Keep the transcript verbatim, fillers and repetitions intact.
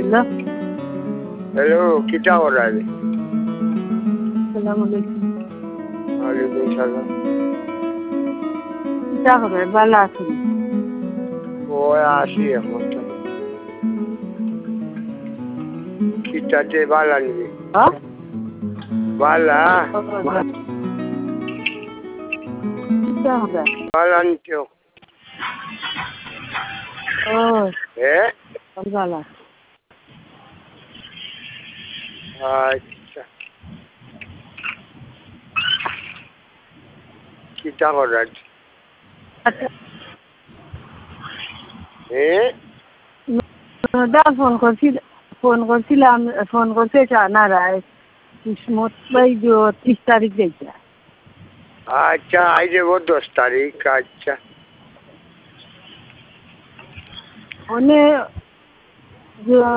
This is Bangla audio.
হ্যালো হ্যালো কিটা করার সালাম আলাইকুম ওয়ালাইকুম সালাম কিটা হবে ভালো আছেন ও আসি এখন কিটাতে বালা নিবি হ্যাঁ বালা কিটা হবে বালা নিতেও ও হ্যাঁ ভালো আচ্ছা কিটা করার আচ্ছা হ্যাঁ দা ফোন করছিল ফোন করছিলাম ফোন করতে না রায় কিসমত ভাই যে ত্রিশ তারিখ যাইতা আচ্ছা আই যাবো দশ তারিখ আচ্ছা ওনে